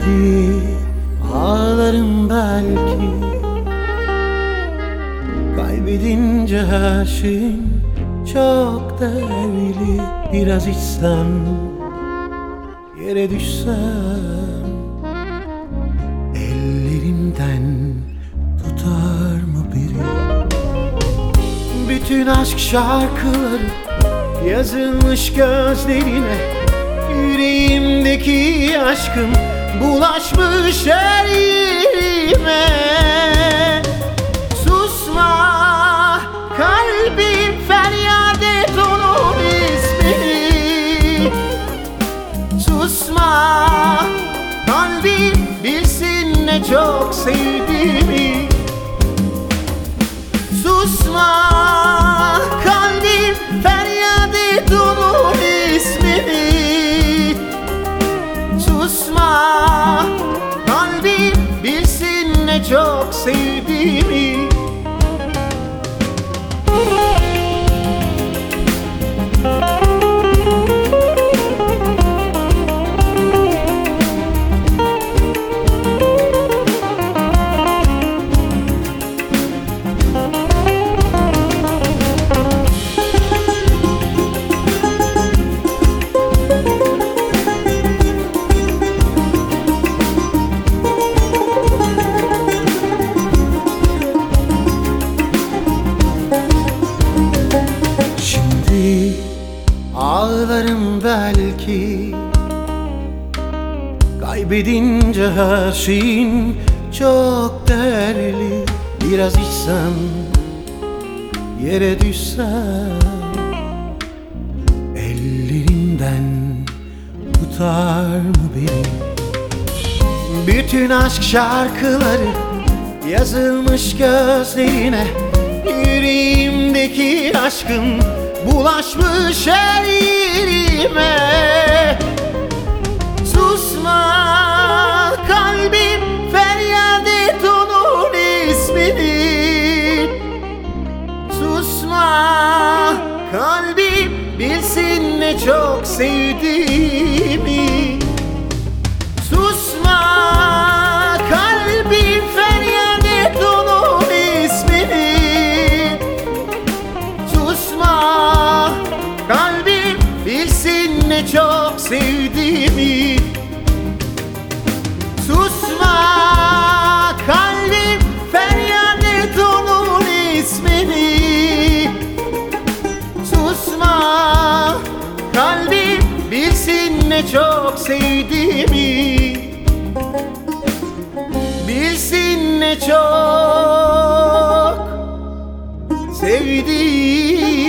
Şimdi ağlarım belki, kaybedince her şeyin çok değerli. Biraz içsem, yere düşsem, ellerimden tutar mı biri? Bütün aşk şarkıları yazılmış gözlerine, yüreğimdeki aşkım bulaşmış her yerime. Susma kalbim, feryat et onun ismini. Susma kalbim, bilsin ne çok sevdiğimi. Susma kalbim, feryat et onun ismini. Susma kalbim, bilsin ne çok sevdiğimi. Ağlarım belki, kaybedince her şeyin çok değerli. Biraz içsem, yere düşsem, ellerimden tutar mı beni? Bütün aşk şarkıları yazılmış gözlerine, yüreğimdeki aşkın bulaşmış her yerime. Susma kalbim, feryat et onun ismini. Susma kalbim, bilsin ne çok sevdiğimi. Susma kalbim, feryat et onun ismini. Susma kalbim, bilsin ne çok sevdiğimi. Susma kalbim, feryat et onun ismini. Susma kalbim, bilsin ne çok sevdiğimi. Bilsin ne çok sevdiğimi.